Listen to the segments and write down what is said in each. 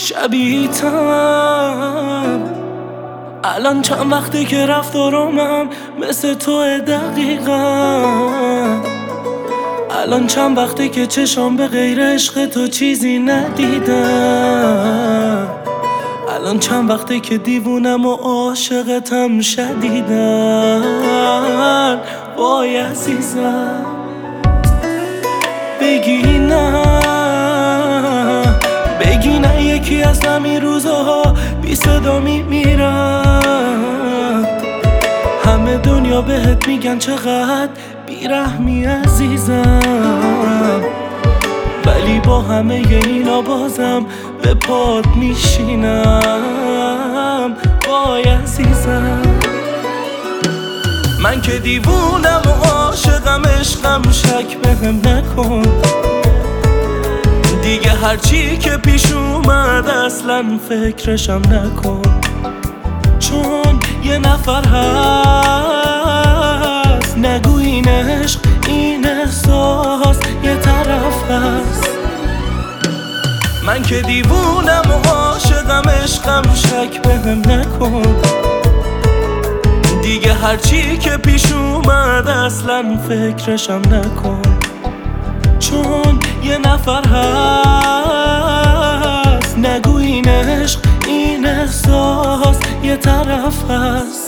شبیه‌تم. الان چند وقته که رفتارامم مثل تو دقیقا. الان چند وقته که چشام به غیر عشق تو چیزی ندیدم. الان چند وقته که دیوونم و عاشقتم شدیدن. وای عزیزم بگی نه یکی از همین روزها بی صدا میمیرم. همه دنیا بهت میگن چقدر بیرحمی عزیزم، ولی با همه اینا بازم به پات میشینم. وای عزیزم من که دیوونم و عاشقم، عشقم شک بهم نکن دیگه. هرچی که پیش اومد اصلا فکرشم نکن، چون یه نفر هست نگو این عشق این احساس یه طرف هست. من که دیوونم و عاشقم، عشقم شک بهم نکن دیگه. هرچی که پیش اومد اصلا فکرشم نکن، چون یه نفر هست نگو این عشق این احساس یه طرف هست.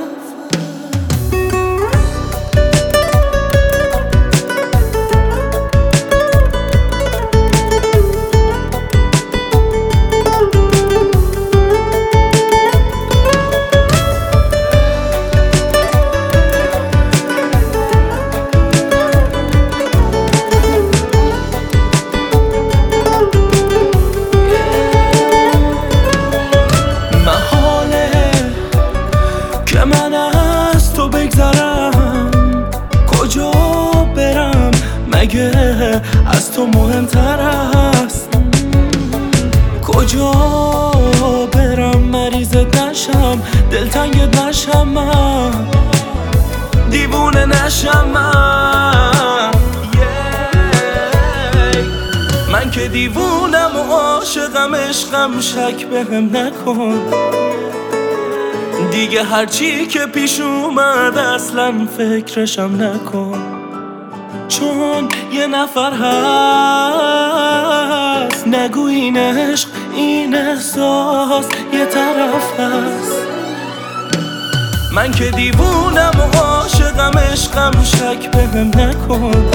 من از تو بگذرم کجا برم؟ مگه از تو مهمتر است؟ کجا برم مریضت نشم، دلتنگت نشم، من دیوونه نشم من که دیوونم و عاشقم، عشقم شک بهم نکن دیگه. هرچی که پیش اومد اصلا فکرشم نکن، چون یه نفر هست نگو این عشق این احساس یه طرف هست. من که دیوونم و عاشقم، عشقم شک بهم نکن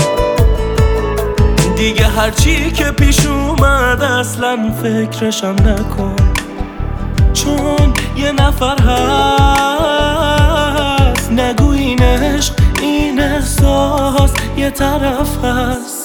دیگه. هرچی که پیش اومد اصلا فکرشم نکن، چون یه نفر هست نگو این عشق این احساس یه طرف هست.